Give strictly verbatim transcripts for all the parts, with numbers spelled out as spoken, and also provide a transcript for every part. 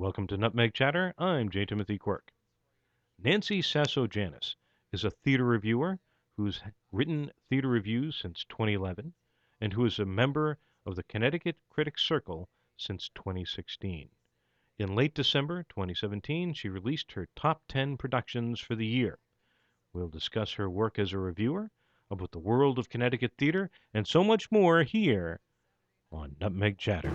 Welcome to Nutmeg Chatter. I'm J. Timothy Quirk. Nancy Sasso Janis is a theater reviewer who's written theater reviews since twenty eleven and who is a member of the Connecticut Critics Circle since twenty sixteen. In late December twenty seventeen, she released her top ten productions for the year. We'll discuss her work as a reviewer, about the world of Connecticut theater, and so much more here on Nutmeg Chatter.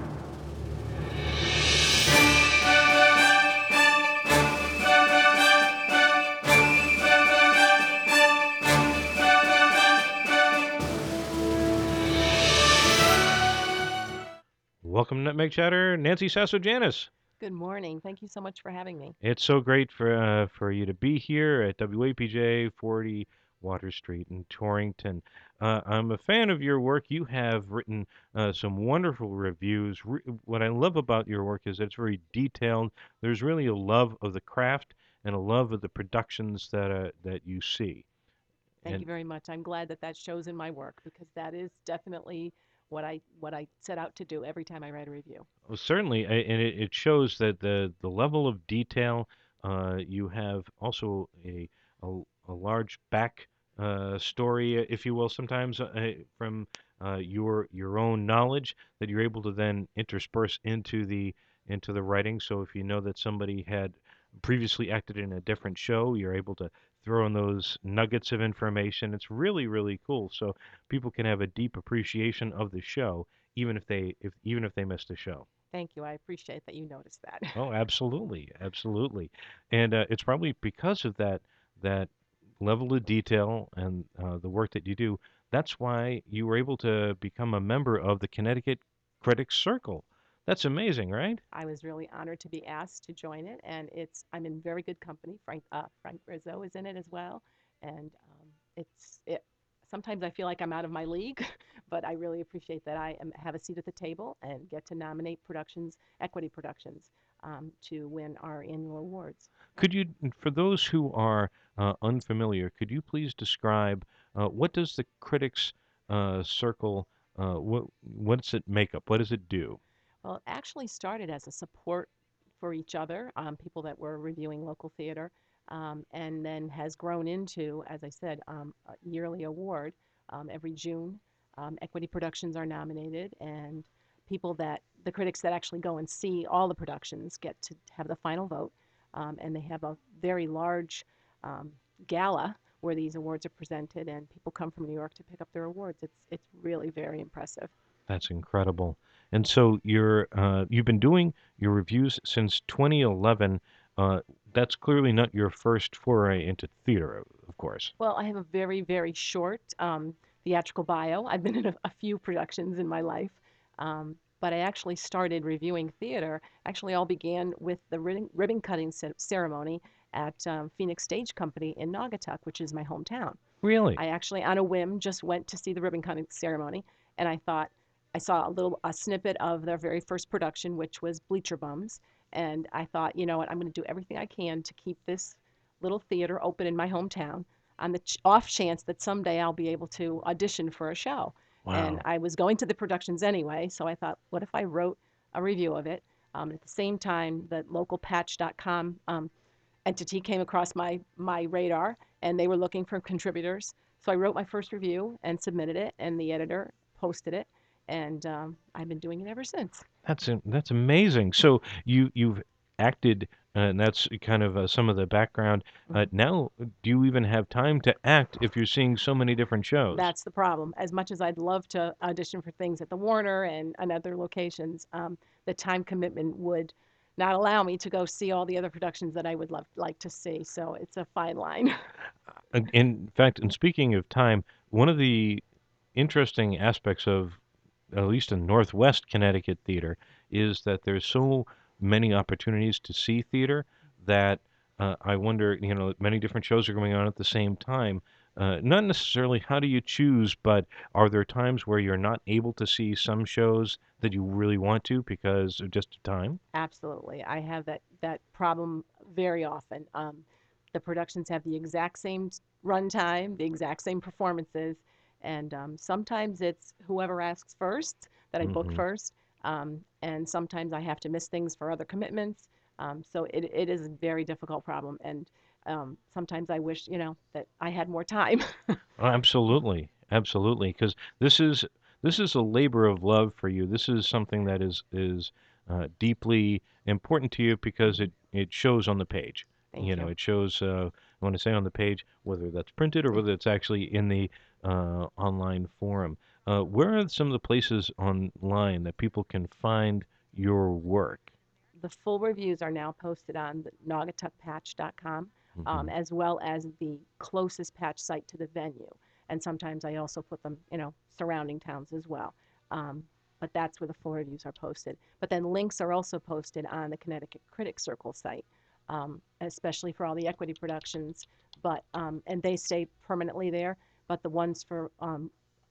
Welcome to Nutmeg Chatter, Nancy Sasso Janis. Good morning. Thank you so much for having me. It's so great for uh, for you to be here at W A P J forty Water Street in Torrington. Uh, I'm a fan of your work. You have written uh, some wonderful reviews. Re- what I love about your work is that it's very detailed. There's really a love of the craft and a love of the productions that uh, that you see. Thank And you very much. I'm glad that that shows in my work because that is definitely what I what I set out to do every time I write a review. well, certainly, a- and it, it shows that the the level of detail. Uh, you have also a a, a large back uh, story, uh, if you will, sometimes uh, uh, from uh, your your own knowledge that you're able to then intersperse into the into the writing. So if you know that somebody had previously acted in a different show, you're able to throw in those nuggets of information. It's really really cool. So people can have a deep appreciation of the show, even if they if even if they missed a show. Thank you. I appreciate that you noticed that. Oh, absolutely, absolutely, and uh, it's probably because of that that level of detail and uh, the work that you do. That's why you were able to become a member of the Connecticut Critics Circle. That's amazing, right? I was really honored to be asked to join it, and it's I'm in very good company. Frank uh, Frank Rizzo is in it as well, and um, it's it. Sometimes I feel like I'm out of my league, but I really appreciate that I am, have a seat at the table and get to nominate productions, equity productions, um, to win our annual awards. Could you, for those who are uh, unfamiliar, could you please describe uh, what does the Critics uh, Circle uh, what what's it make up? What does it do? Well, it actually started as a support for each other, um, people that were reviewing local theater, um, and then has grown into, as I said, um, a yearly award. Um, every June, um, Equity Productions are nominated, and people that the critics that actually go and see all the productions get to have the final vote. Um, and they have a very large um, gala where these awards are presented, and people come from New York to pick up their awards. It's it's really very impressive. That's incredible. And so you're uh, you've been doing your reviews since twenty eleven. Uh, that's clearly not your first foray into theater, of course. Well, I have a very, very short um, theatrical bio. I've been in a, a few productions in my life, um, but I actually started reviewing theater. Actually, all began with the ribbon, ribbon cutting ce- ceremony at um, Phoenix Stage Company in Naugatuck, which is my hometown. Really? I actually, on a whim, just went to see the ribbon cutting ceremony, and I thought I saw a little a snippet of their very first production, which was Bleacher Bums, and I thought, you know what, I'm going to do everything I can to keep this little theater open in my hometown on the ch- off chance that someday I'll be able to audition for a show. And Wow. I was going to the productions anyway, so I thought, what if I wrote a review of it? Um, at the same time, the local patch dot com um, entity came across my my radar, and they were looking for contributors. So I wrote my first review and submitted it, and the editor posted it, and um, I've been doing it ever since. That's a- that's amazing. So you you've acted, uh, and that's kind of uh, some of the background. Uh, Mhm. now, do you even have time to act if you're seeing so many different shows? That's the problem. As much as I'd love to audition for things at the Warner and, and other locations, um, the time commitment would not allow me to go see all the other productions that I would love like to see. So it's a fine line. And in fact, and speaking of time, one of the interesting aspects of at least in Northwest Connecticut theater is that there's so many opportunities to see theater that uh, I wonder, you know, many different shows are going on at the same time. Uh, not necessarily how do you choose, but are there times where you're not able to see some shows that you really want to because of just time? Absolutely. I have that that problem very often. Um, the productions have the exact same s- runtime, the exact same performances, and um, sometimes it's whoever asks first that I book Hmm. first, um, and sometimes I have to miss things for other commitments. Um, so it, it is a very difficult problem. And um, sometimes I wish, you know, that I had more time. Oh, absolutely, absolutely, because this is this is a labor of love for you. This is something that is is uh, deeply important to you because Mhm. it it shows on the page. You Thank know, you. it shows. Uh, I want to say on the page, whether that's printed or whether it's actually in the uh, online forum. Uh, where are some of the places online that people can find your work? The full reviews are now posted on the naugatuck patch dot com, Hmm. um, as well as the closest patch site to the venue. And sometimes I also put them, you know, surrounding towns as well. Um, but that's where the full reviews are posted. But then links are also posted on the Connecticut Critics Circle site, um, especially for all the equity productions. But um, and they stay permanently there. But the ones for um,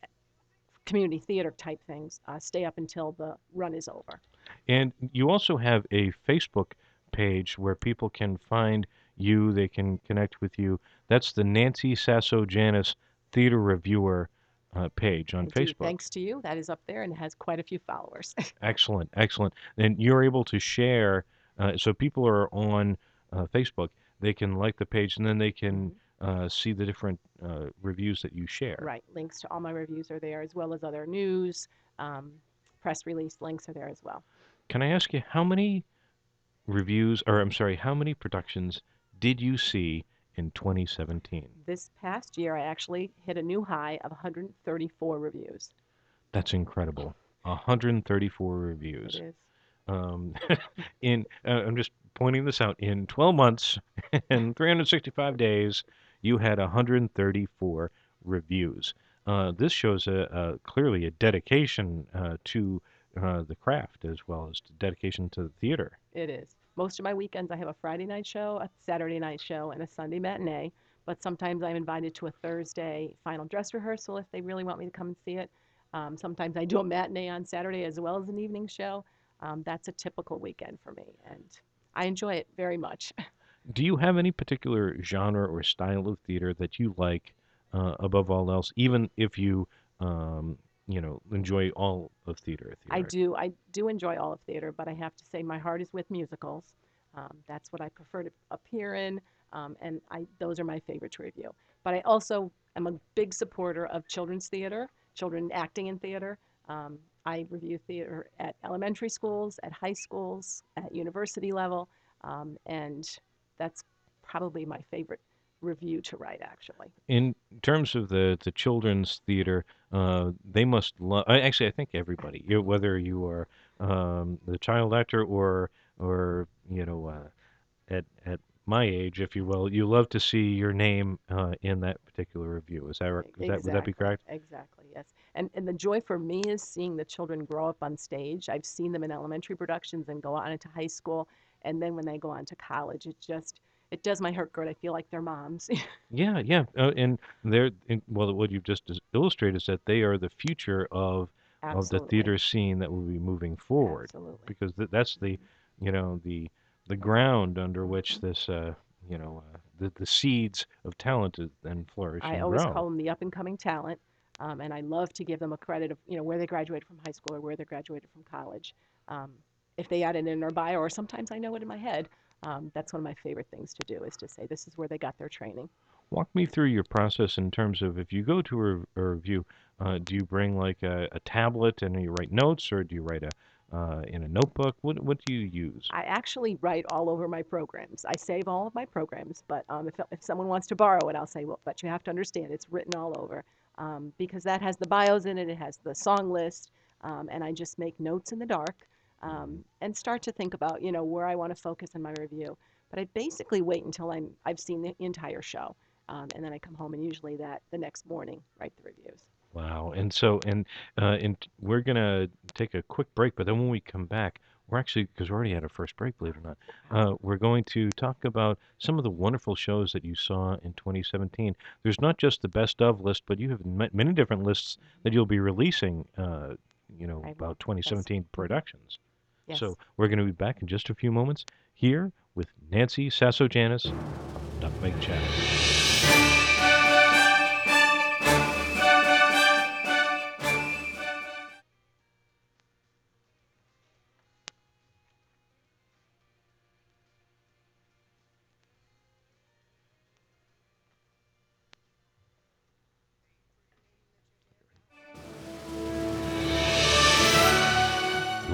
community theater type things uh, stay up until the run is over. And you also have a Facebook page where people can find you, they can connect with you. That's the Nancy Sasso Janis Theater Reviewer uh, page on I do. Facebook. Thanks to you, that is up there and it has quite a few followers. Excellent, excellent. And you're able to share, uh, so people are on uh, Facebook, they can like the page and then they can Mhm. uh, see the different uh, reviews that you share. Right. Links to all my reviews are there, as well as other news, um, press release links are there as well. Can I ask you how many reviews, or I'm sorry, how many productions did you see in twenty seventeen? This past year, I actually hit a new high of one hundred thirty-four reviews. That's incredible. one hundred thirty-four It reviews. is. Um, in uh, I'm just pointing this out. In twelve months and three hundred sixty-five days, you had one hundred thirty-four reviews. Uh, this shows a, a clearly a dedication uh, to uh, the craft as well as dedication to the theater. It is. Most of my weekends, I have a Friday night show, a Saturday night show, and a Sunday matinee. But sometimes I'm invited to a Thursday final dress rehearsal if they really want me to come and see it. Um, sometimes I do a matinee on Saturday as well as an evening show. Um, that's a typical weekend for me, and I enjoy it very much. Do you have any particular genre or style of theater that you like uh, above all else, even if you, um, you know, enjoy all of theater, I theater? do. I do enjoy all of theater, but I have to say my heart is with musicals. Um, that's what I prefer to appear in, um, and I those are my favorite to review. But I also am a big supporter of children's theater, children acting in theater. Um, I review theater at elementary schools, at high schools, at university level, um, and that's probably my favorite review to write, actually. In terms of the the children's theater, uh, they must love. Actually, I think everybody, you, whether you are um, the child actor or or you know uh, at at my age, if you will, you love to see your name uh, in that particular review. Is that r- E- is that would that be Exactly, correct? exactly, yes. And and the joy for me is seeing the children grow up on stage. I've seen them in elementary productions and go on into high school, and then when they go on to college, it just it does my heart good. I feel like they're moms. Yeah, yeah, uh, and they're and, well. What you've just is- illustrated is that they are the future of of the Absolutely, theater scene that will be moving forward, absolutely. because th that's the you know the the ground under which Hmm. this uh, you know uh, the the seeds of talent is then flourish I and always call grow. them the up and coming talent, um, and I love to give them a credit of you know where they graduated from high school or where they graduated from college. Um, if they add it in their bio, or sometimes I know it in my head. Um, that's one of my favorite things to do is to say this is where they got their training. Walk me through your process in terms of if you go to a, a review, uh, do you bring like a, a tablet and you write notes, or do you write a uh, in a notebook? What what do you use? I actually write all over my programs. I save all of my programs, but um, if, if someone wants to borrow it, I'll say, well, but you have to understand it's written all over um, because that has the bios in it, it has the song list, um, and I just make notes in the dark um, Mhm. and start to think about, you know, where I want to focus in my review. But I basically wait until I'm, I've seen the entire show, um, and then I come home and usually that the next morning write the reviews. Wow. And so, and uh, and we're gonna take a quick break, but then when we come back, we're actually because we already had our first break, believe it or not, Wow. uh, we're going to talk about some of the wonderful shows that you saw in twenty seventeen. There's not just the best of list, but you have ma- many different lists that Hmm. you'll be releasing. Uh, you know I will. about Yes. twenty seventeen Hmm. productions. Yes. So we're going to be back in just a few moments here with Nancy Sasso Janis of Nutmeg Chatter.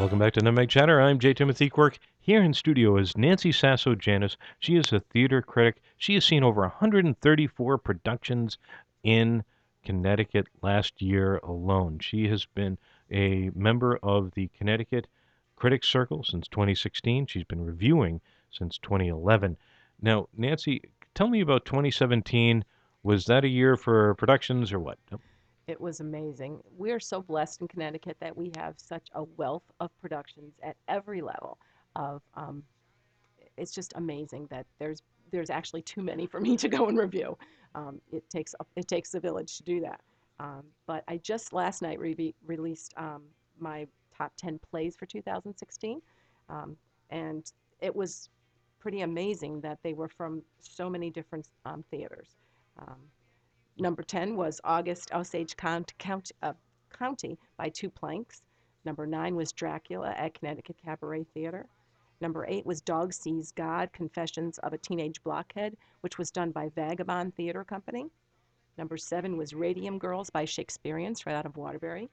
Welcome back to Nutmeg Chatter. I'm J. Timothy Quirk. Here in studio is Nancy Sasso Janis. She is a theater critic. She has seen over one hundred thirty-four productions in Connecticut last year alone. She has been a member of the Connecticut Critics Circle since twenty sixteen. She's been reviewing since twenty eleven. Now, Nancy, tell me about twenty seventeen. Was that a year for productions or what? It was amazing. We're so blessed in Connecticut that we have such a wealth of productions at every level of um, it's just amazing that there's there's actually too many for me to go and review. Um, it takes a- it takes a village to do that. Um, but I just last night re- released um, my top ten plays for two thousand sixteen, um, and it was pretty amazing that they were from so many different um, theaters. Um, Number ten was August Osage Count, Count, uh, County by Two Planks. Number nine was Dracula at Connecticut Cabaret Theater. Number eight was Dog Sees God, Confessions of a Teenage Blockhead, which was done by Vagabond Theater Company. Number seven was Radium Girls by Shakespeareans, right out of Waterbury.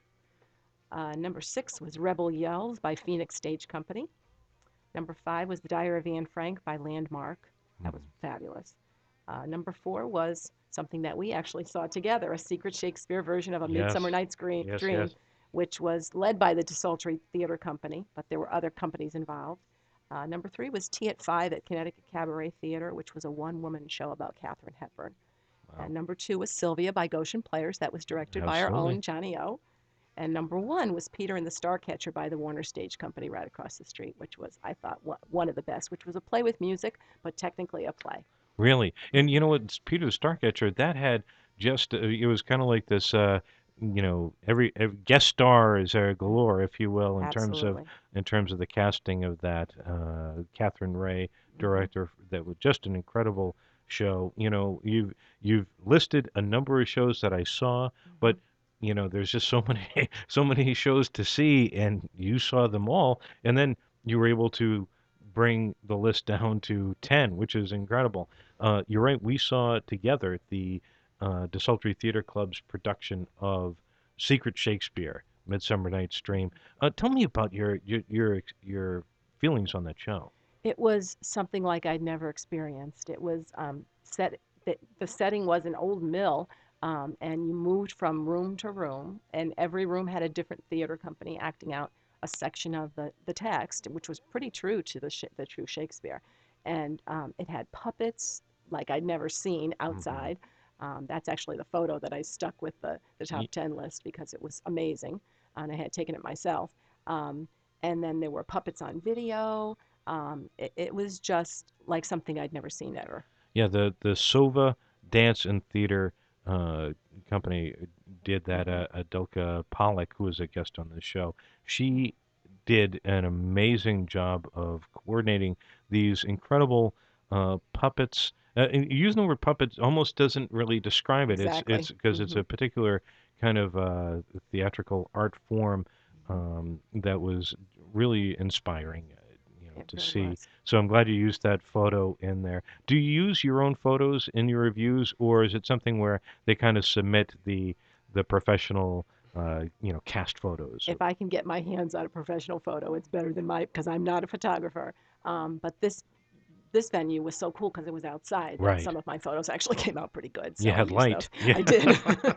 Uh, number six was Rebel Yells by Phoenix Stage Company. Number five was The Diary of Anne Frank by Landmark. That was fabulous. Uh, number four was something that we actually saw together, a secret Shakespeare version of A Midsummer Yes, Night's Dream, yes, Dream yes. which was led by the Desultory Theater Company, but there were other companies involved. Uh, number three was Tea at Five at Connecticut Cabaret Theater, which was a one-woman show about Katharine Hepburn. Wow, And number two was Sylvia by Goshen Players. That was directed by our absolutely. own Johnny O. And number one was Peter and the Starcatcher by the Warner Stage Company right across the street, which was, I thought, one of the best, which was a play with music, but technically a play. Really. And you know what, s- Peter the Starcatcher, that had just, uh, it was kind of like this, uh, you know, every, every guest star is uh, galore, if you will, in terms of Absolutely. in terms of the casting of that. Uh, Catherine Ray, Hmm. director, that was just an incredible show. You know, you've you've listed a number of shows that I saw, Hmm. but you know, there's just so many so many shows to see, and you saw them all, and then you were able to bring the list down to ten, which is incredible. Uh, you're right. We saw together the uh, Desultory Theater Club's production of Secret Shakespeare, Midsummer Night's Dream. Uh, tell me about your your your ex- your feelings on that show. It was something like I'd never experienced. It was um, set. The, the setting was an old mill, um, and you moved from room to room, and every room had a different theater company acting out a section of the, the text, which was pretty true to the sh- the true Shakespeare. And um, it had puppets like I'd never seen Hmm. outside. Um, that's actually the photo that I stuck with the, the top ten list because it was amazing, and I had taken it myself. Um, and then there were puppets on video. Um, it, it was just like something I'd never seen ever. Yeah, the the Sova Dance and Theater uh, Company did that. Hmm. Uh, Adelka Pollock, who was a guest on the show, she did an amazing job of coordinating these incredible uh, puppets. Uh, and using the word puppets almost doesn't really describe it. It's Exactly. it's because it's Hmm. a particular kind of uh, theatrical art form Hmm. um, that was really inspiring, uh, you know, It to really see. was. So I'm glad you used that photo in there. Do you use your own photos in your reviews, or is it something where they kind of submit the the professional, uh, you know, cast photos? If I can get my hands on a professional photo, it's better than my because I'm not a photographer. Um, but this this venue was so cool because it was outside that Right. some of my photos actually came out pretty good. You So I had used those. light. Yeah. I did.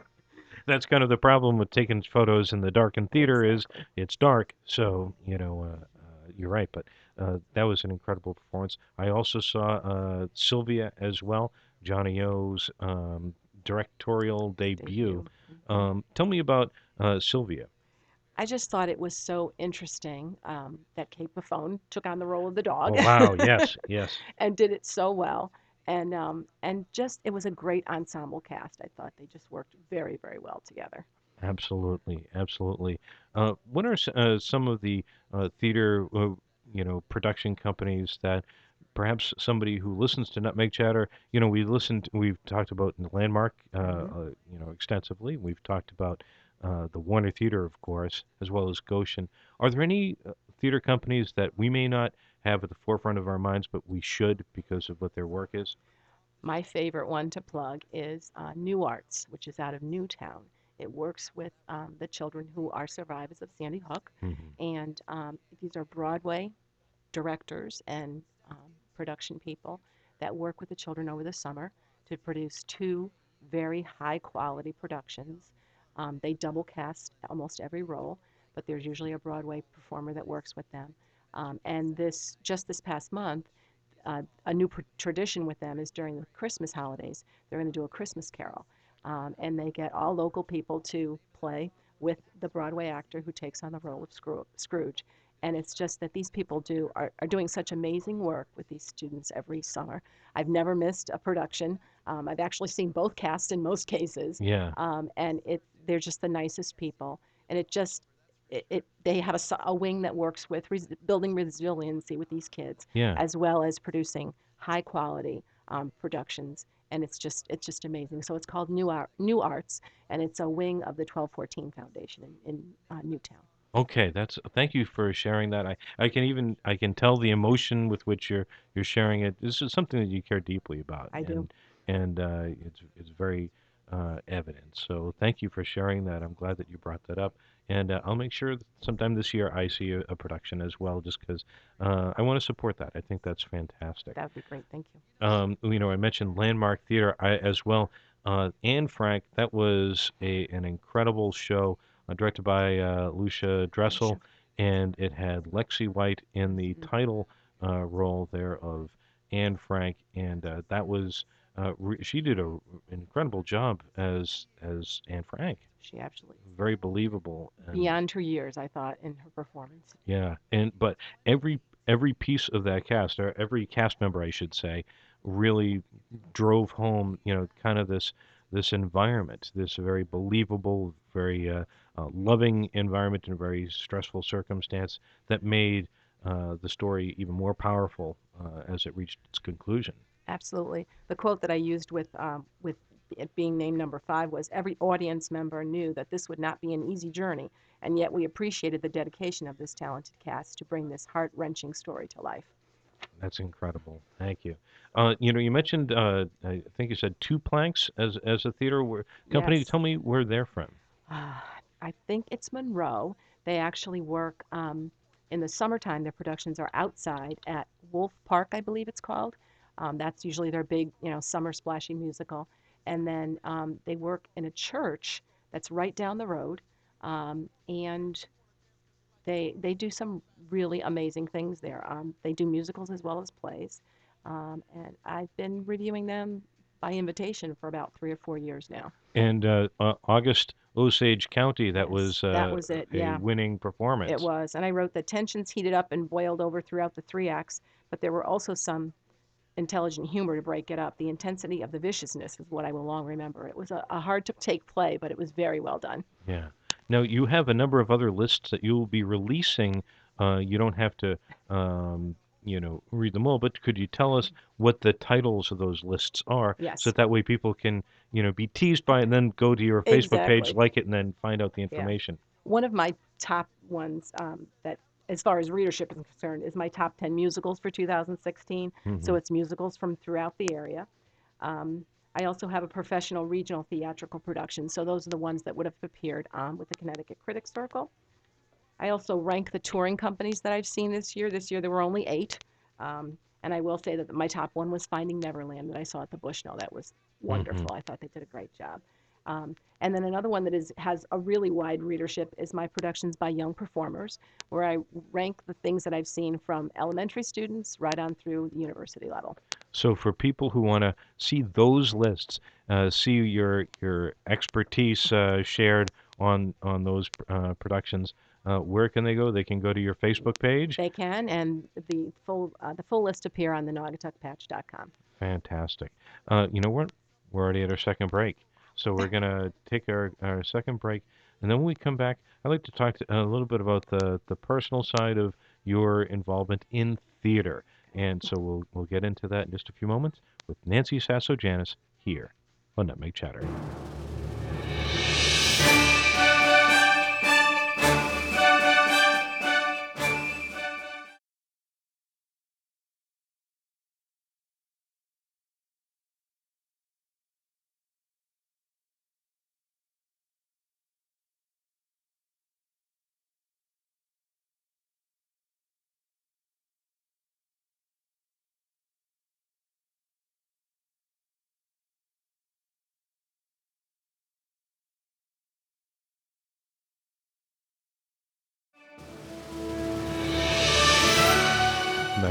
That's kind of the problem with taking photos in the darkened theater is Exactly. it's dark. So, you know, uh, uh, you're right. But uh, that was an incredible performance. I also saw uh, Sylvia as well, Johnny O's um, directorial debut. Debut. Hmm. Um, tell me about uh, Sylvia. I just thought it was so interesting um, that Kate Buffone took on the role of the dog Oh, wow. Yes, yes. and did it so well. And um, and just it was a great ensemble cast. I thought they just worked very very well together. Absolutely, absolutely. Uh, what are s- uh, some of the uh, theater, uh, you know, production companies that perhaps somebody who listens to Nutmeg Chatter, you know, we listened, we've talked about Landmark, uh, Hmm. uh, you know, extensively. We've talked about uh, the Warner Theater, of course, as well as Goshen. Are there any uh, theater companies that we may not have at the forefront of our minds, but we should because of what their work is? My favorite one to plug is uh, New Arts, which is out of Newtown. It works with um, the children who are survivors of Sandy Hook, Hmm. and um, these are Broadway directors and um, production people that work with the children over the summer to produce two very high quality productions. Um, they double cast almost every role, but there's usually a Broadway performer that works with them. Um, and this just this past month, uh, a new pr- tradition with them is during the Christmas holidays, they're going to do a Christmas carol. Um, and they get all local people to play with the Broadway actor who takes on the role of Scroo- Scrooge. And it's just that these people do are, are doing such amazing work with these students every summer. I've never missed a production. Um, I've actually seen both cast in most cases, Yeah, um, and it they're just the nicest people. And it just it, it they have a, s- a wing that works with res- building resiliency with these kids, yeah. as well as producing high quality um, productions. And it's just it's just amazing. So it's called New Art New Arts, and it's a wing of the twelve fourteen Foundation in, in uh, Newtown. Okay, that's thank you for sharing that. I I can even I can tell the emotion with which you're you're sharing it. This is something that you care deeply about, I do. and and uh, it's it's very uh, evident. So thank you for sharing that. I'm glad that you brought that up, and uh, I'll make sure that sometime this year I see a, a production as well, just because uh, I want to support that. I think that's fantastic. That would be great. Thank you. Um, you know, I mentioned Landmark Theater I, as well. Uh, Anne Frank, that was a an incredible show uh, directed by uh, Lucia Lucia. Dressel, and it had Lexi White in the Hmm. title uh, role there of Anne Frank, and uh, that was uh, re- she did a, an incredible job as as Anne Frank, She absolutely very believable and beyond her years, I thought, in her performance. yeah, and but every every piece of that cast, or every cast member, I should say, really drove home, you know, kind of this this environment, this very believable, very uh, uh, loving environment in a very stressful circumstance that made uh, the story even more powerful uh, as it reached its conclusion. Absolutely. The quote that I used with um, with it being named number five was, "Every audience member knew that this would not be an easy journey, and yet we appreciated the dedication of this talented cast to bring this heart-wrenching story to life." That's incredible. Thank you. Uh, you know, you mentioned uh, I think you said Two Planks as as a theater where, company. Yes. Tell me where they're from. Uh, I think it's Monroe. They actually work um, in the summertime. Their productions are outside at Wolf Park, I believe it's called. Um, that's usually their big, you know, summer splashy musical. And then um, they work in a church that's right down the road, um, and they they do some really amazing things there. Um, they do musicals as well as plays, um, and I've been reviewing them by invitation for about three or four years now. And uh, uh, August Osage County, that Yes, was that uh, was it. a Yeah. winning It performance. was, and I wrote that tensions heated up and boiled over throughout the three acts, but there were also some intelligent humor to break it up. The intensity of the viciousness is what I will long remember. It was a, a hard to take play, but it was very well done. Yeah. Now you have a number of other lists that you will be releasing. Uh, you don't have to, um, you know, read them all, but could you tell us what the titles of those lists are, so Yes, that that way people can, you know, be teased by it and then go to your Facebook page, exactly. like it, and then find out the Yeah. information. One of my top ones um, that, as far as readership is concerned, is my top ten musicals for two thousand sixteen. Hmm. So it's musicals from throughout the area. Um, I also have a professional regional theatrical production. So those are the ones that would have appeared um, with the Connecticut Critics Circle. I also rank the touring companies that I've seen this year. This year there were only eight. Um, and I will say that my top one was Finding Neverland that I saw at the Bushnell. That was Hmm. wonderful. I thought they did a great job. Um, and then another one that is has a really wide readership is my productions by young performers, where I rank the things that I've seen from elementary students right on through the university level. So for people who want to see those lists, uh, see your your expertise uh, shared on on those uh, productions, uh, where can they go? They can go to your Facebook page. They can, and the full uh, the full list appear on the naugatuck patch dot com. Fantastic. Uh, you know what? We're already at our second break, so we're gonna take our, our second break, and then when we come back, I'd like to talk to, a little bit about the the personal side of your involvement in theater, and so we'll we'll get into that in just a few moments with Nancy Sasso Janis here on Nutmeg Chatter.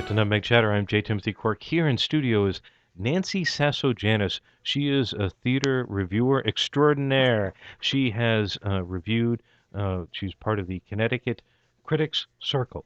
back to Nutmeg Chatter. I'm J. Timothy Quirk. Here in studio is Nancy Sasso-Janis. She is a theater reviewer extraordinaire. She has uh, reviewed, uh, she's part of the Connecticut Critics Circle.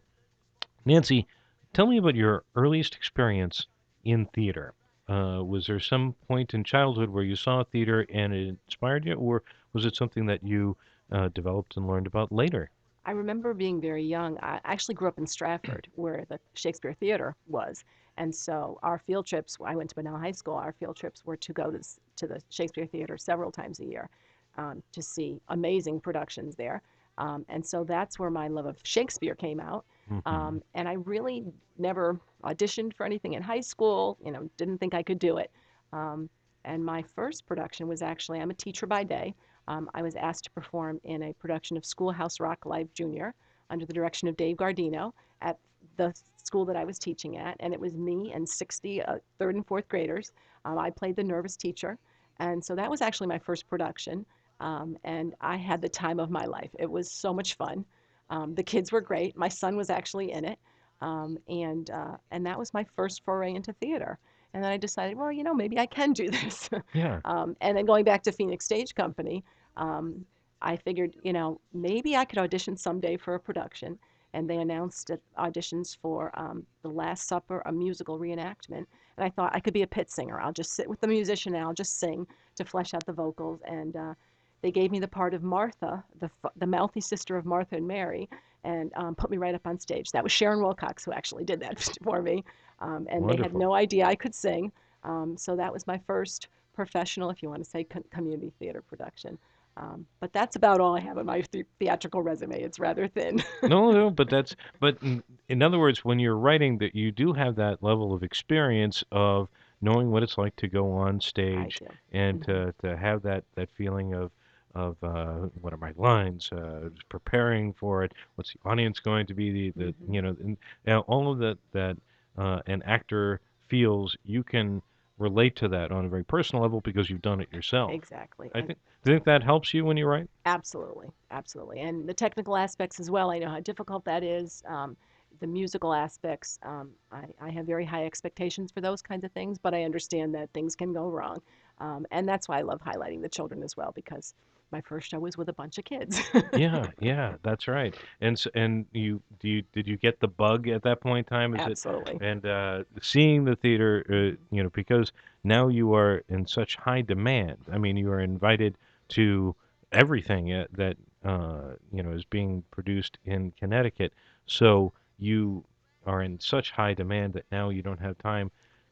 Nancy, tell me about your earliest experience in theater. Uh, was there some point in childhood where you saw theater and it inspired you, or was it something that you uh, developed and learned about later? I remember being very young. I actually grew up in Stratford, where the Shakespeare Theater was. And so our field trips, I went to Bunnell High School, our field trips were to go to, to the Shakespeare Theater several times a year um, to see amazing productions there. Um, and so that's where my love of Shakespeare came out. Hmm. Um, and I really never auditioned for anything in high school, you know, didn't think I could do it. Um, and my first production was actually, I'm a teacher by day. Um, I was asked to perform in a production of Schoolhouse Rock Live Junior under the direction of Dave Gardino at the school that I was teaching at. And it was me and sixty uh, third and fourth graders. Um, I played the nervous teacher. And so that was actually my first production. Um, and I had the time of my life. It was so much fun. Um, the kids were great. My son was actually in it. Um, and, uh, and that was my first foray into theater. And then I decided, well, you know, maybe I can do this. Yeah. um, and then going back to Phoenix Stage Company, um, I figured, you know, maybe I could audition someday for a production. And they announced auditions for um, The Last Supper, a musical reenactment. And I thought I could be a pit singer. I'll just sit with the musician and I'll just sing to flesh out the vocals. And uh, they gave me the part of Martha, the, the mouthy sister of Martha and Mary, and um, put me right up on stage. That was Sharon Wilcox who actually did that for me. Um, and they had Wonderful. no idea I could sing. Um, so that was my first professional, if you want to say, co- community theater production. Um, but that's about all I have on my th- theatrical resume. It's rather thin. No, no, but that's but in, in other words, when you're writing that you do have that level of experience of knowing what it's like to go on I stage do. and Hmm. to to have that that feeling of of uh, what are my lines, uh, preparing for it, what's the audience going to be, the, the Hmm. you know, and, now all of that that uh, an actor feels, you can relate to that on a very personal level because you've done it yourself. Exactly. I And think do you think that helps you when you write? absolutely, absolutely. And the technical aspects as well. I know how difficult that is. Um, the musical aspects, um, I, I have very high expectations for those kinds of things, but I understand that things can go wrong. Um, and that's why I love highlighting the children as well, because my first show was with a bunch of kids. Yeah, yeah, that's right. And s and you do you did you get the bug at that point in time? Is it Absolutely. and uh, seeing the theater, uh, Hmm. you know, because now you are in such high demand. I mean, you are invited to everything uh, that uh, you know is being produced in Connecticut. So you are in such high demand that now you don't have time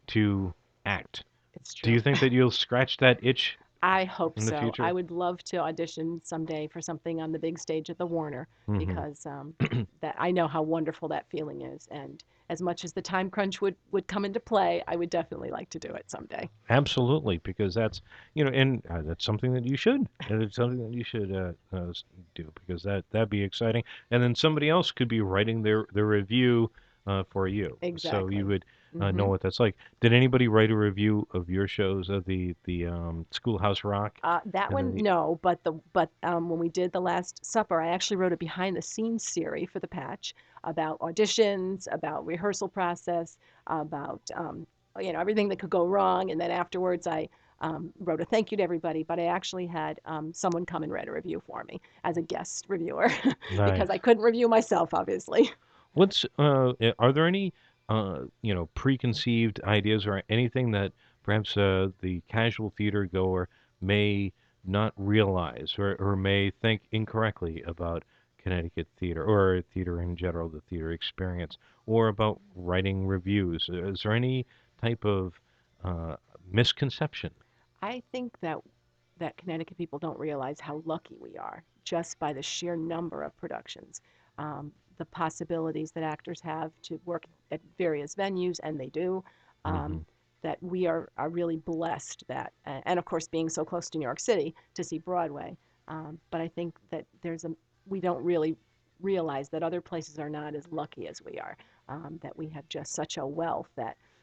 to act. It's Do true. you think that you'll scratch that itch I hope in the so. I future? would love to audition someday for something on the big stage at the Warner Hmm. because um, that I know how wonderful that feeling is. And as much as the time crunch would, would come into play, I would definitely like to do it someday. Absolutely, because that's you know, and uh, that's something that you should. And it's something that you should uh, uh, s- do because that that'd be exciting. And then somebody else could be writing their their review uh, for you, so you Exactly. would uh, know Hmm. what that's like. Did anybody write a review of your shows of the the um, Schoolhouse Rock Uh, that and then one, the no, but the but um, when we did the Last Supper, I actually wrote a behind the scenes series for the Patch about auditions, about rehearsal process, about um, you know everything that could go wrong, and then afterwards I um, wrote a thank you to everybody. But I actually had um, someone come and write a review for me as a guest reviewer because I nice? couldn't review myself, obviously. What's uh, eh, are there any uh, you know, preconceived ideas or anything that perhaps uh, the casual theater goer may not realize or, or may think incorrectly about Connecticut theater or theater in general, the theater experience, or about writing reviews? Is there any type of uh, misconception? I think that that Connecticut people don't realize how lucky we are just by the sheer number of productions, um, the possibilities that actors have to work at various venues, and they do. Hmm. Um, that we are, are really blessed that, and of course, being so close to New York City to see Broadway. Um, but I think that there's a we don't really realize that other places are not as lucky as we are. Um, that we have just such a wealth that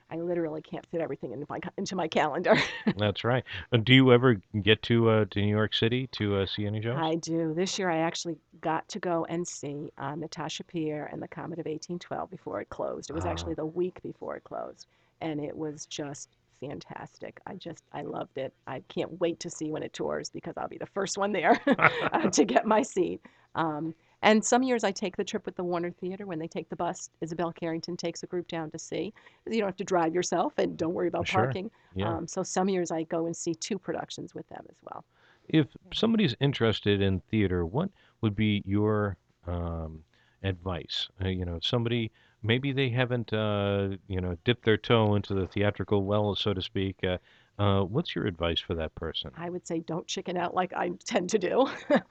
I literally can't fit everything into my ca- into my calendar. That's right. Uh, do you ever get to uh, to New York City to uh, see any shows? I do. This year I actually got to go and see uh, Natasha Pierre and the Comet of eighteen twelve before it closed. It was actually Ah, the week before it closed, and it was just fantastic. I just I loved it. I can't wait to see when it tours because I'll be the first one there uh, to get my seat. Um, and some years I take the trip with the Warner Theater when they take the bus. Isabel Carrington takes a group down to see. You don't have to drive yourself and don't worry about sure. parking. Yeah. Um, so some years I go and see two productions with them as well. If somebody's interested in theater, what would be your um, advice? Uh, you know, somebody maybe they haven't uh, you know dipped their toe into the theatrical well, so to speak. Uh, uh, what's your advice for that person? I would say don't chicken out like I tend to do.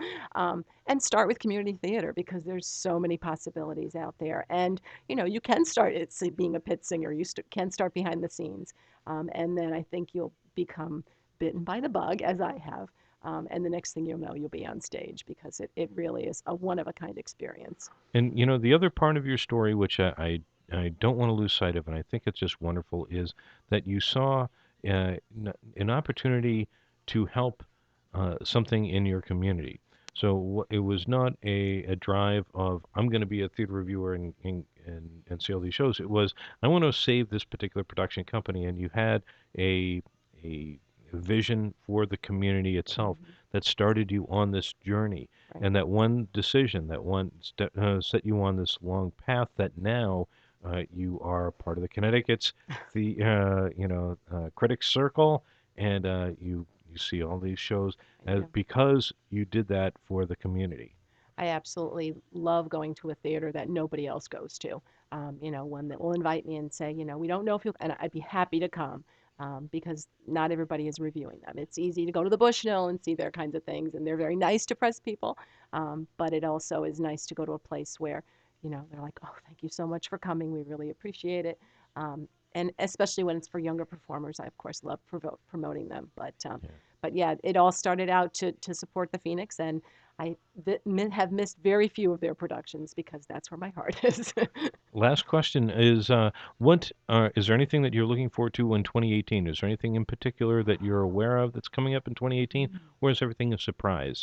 um, and start with community theater because there's so many possibilities out there. And, you know, you can start at s- being a pit singer, you st- can start behind the scenes. Um, and then I think you'll become bitten by the bug, as I have. Um, and the next thing you'll know, you'll be on stage because it, it really is a one of a kind experience. And you know, the other part of your story, which I I, I don't want to lose sight of, and I think it's just wonderful, is that you saw uh, n- an opportunity to help uh, something in your community. So wh- it was not a, a drive of I'm going to be a theater reviewer and, and and and see all these shows. It was I want to save this particular production company, and you had a a vision for the community itself Hmm. that started you on this journey, Right. and that one decision, that one step, uh, set you on this long path that now uh, you are part of the Connecticut's the uh, you know uh, Critics Circle, and uh, you you see all these shows I uh, do. because you did that for the community. I absolutely love going to a theater that nobody else goes to. Um, you know, one that will invite me and say, you know, we don't know if you'll, and I'd be happy to come um, because not everybody is reviewing them. It's easy to go to the Bushnell and see their kinds of things, and they're very nice to press people. Um, but it also is nice to go to a place where, you know, they're like, oh, thank you so much for coming. We really appreciate it. Um, and especially when it's for younger performers, I of course love provo- promoting them. But um, Yeah. but yeah, it all started out to to support the Phoenix, and I vi- mi- have missed very few of their productions because that's where my heart is. Last question is uh, what uh, is there anything that you're looking forward to in twenty eighteen? Is there anything in particular that you're aware of that's coming up in twenty eighteen, or is everything a surprise?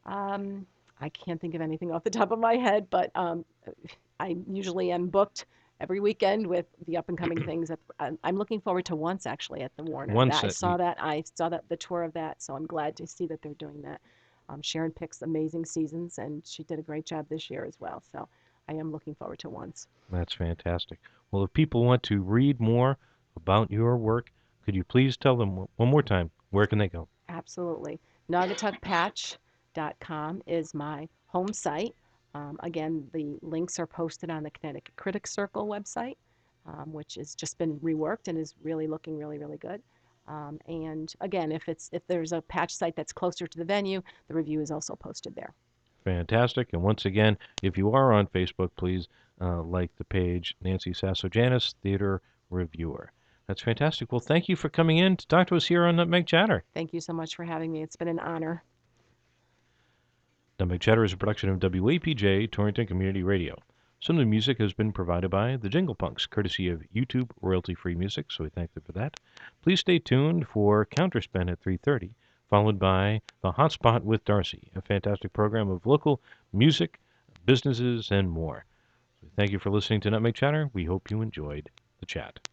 um, I can't think of anything off the top of my head, but um, I usually am booked every weekend with the up and coming things. That I'm I'm looking forward to once actually at the Warner. Once That I that saw that I saw that the tour of that, so I'm glad to see that they're doing that. Um, Sharon picks amazing seasons, and she did a great job this year as well. So I am looking forward to once. That's fantastic. Well, if people want to read more about your work, could you please tell them one more time where can they go? Absolutely. naugatuck patch dot com is my home site. Um, again, the links are posted on the Connecticut Critics Circle website, um, which has just been reworked and is really looking really, really good. Um, and again, if it's if there's a patch site that's closer to the venue, the review is also posted there. Fantastic. And once again, if you are on Facebook, please uh, like the page Nancy Sasso-Janis, Theater Reviewer. That's fantastic. Well, thank you for coming in to talk to us here on Nutmeg Chatter. Thank you so much for having me. It's been an honor. Nutmeg Chatter is a production of W A P J Torrington Community Radio. Some of the music has been provided by the Jingle Punks, courtesy of YouTube royalty-free music, so we thank them for that. Please stay tuned for Counterspin at three thirty, followed by The Hotspot with Darcy, a fantastic program of local music, businesses, and more. So thank you for listening to Nutmeg Chatter. We hope you enjoyed the chat.